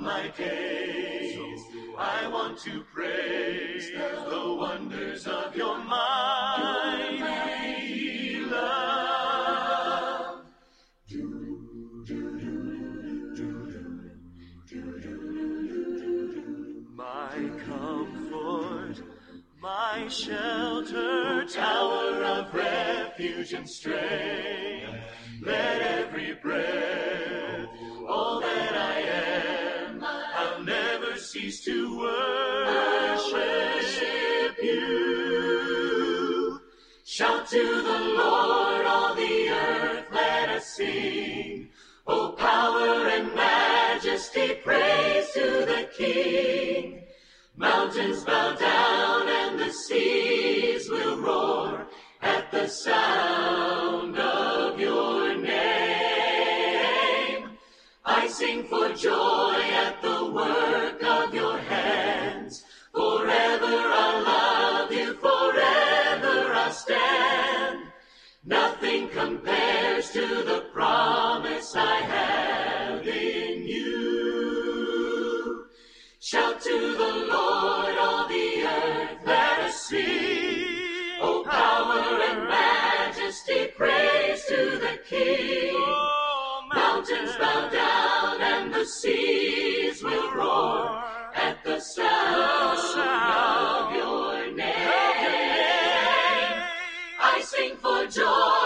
my days. I want to praise the wonders of your mighty love. My comfort, my shelter, tower of refuge and strength, let every breath, all that I am, I'll never cease to worship you. Shout to the Lord, all the earth, let us sing. Oh, power and majesty, praise to the King. Mountains bow down and the seas will roar at the sound of your name. I sing for joy at the work of your hands. Forever I'll love you, forever I'll stand. Nothing compares to the promise I have in you. Shout to the Lord, all the earth, let us sing. Oh, power and majesty, praise to the King. Mountains bow down and the seas will roar at the sound of your name. I sing for joy